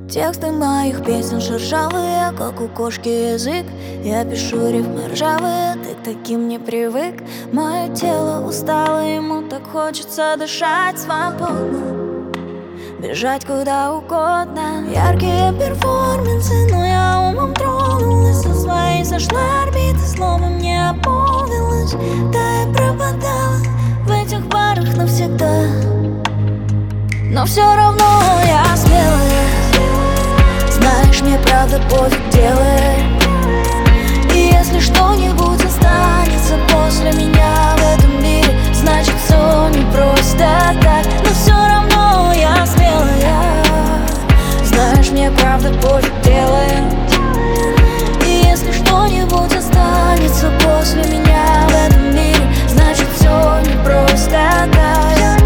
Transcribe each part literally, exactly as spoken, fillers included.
Тексты моих песен шершавые, как у кошки язык. Я пишу рифмы ржавые, ты к таким не привык. Мое тело устало, ему так хочется дышать свободно, бежать куда угодно. Яркие перформансы, но я умом тронулась, со своей сошла орбиты, словом не опомнилась. Да, я пропадала в этих барах навсегда, но все равно я смелая. Знаешь, мне правда пофиг делает. И если что-нибудь останется после меня в этом мире, значит все не просто так. Но все равно я смелая. Знаешь, мне правда пофиг делает. И если что-нибудь останется после меня в этом мире, значит все не просто так.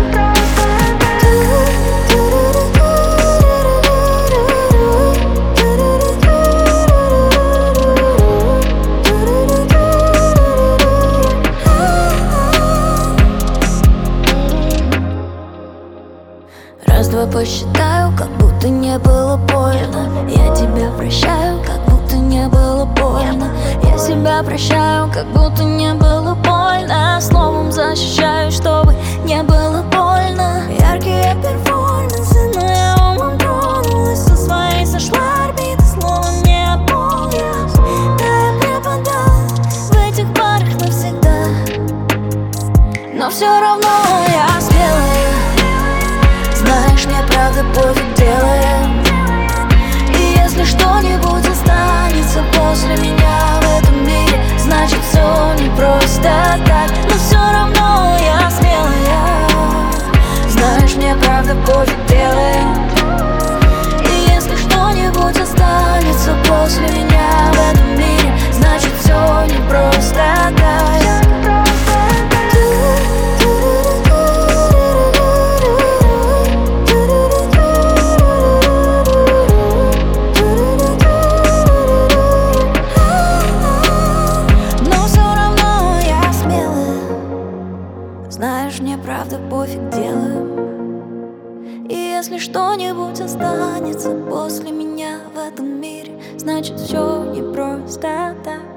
Раз-два посчитаю, как будто не было больно. Я тебя прощаю, как будто не было больно. Я себя прощаю, как будто не было больно. Словом защищаю, чтобы не было больно. Яркие перформансы, но я умом тронулась, со своей сошла орбиты, словом не опомнилась. Да, я пропадала в этих барах навсегда, но все равно я смелая. Знаешь, мне правда пофиг делает. И если что-нибудь останется после меня в этом мире, значит все не просто так. Но все равно я смелая. Знаешь, мне правда пофиг делает. И если что-нибудь останется после меня в этом мире, значит все не просто так. Знаешь, мне правда пофиг делаю. И если что-нибудь останется после меня в этом мире, значит все не просто так.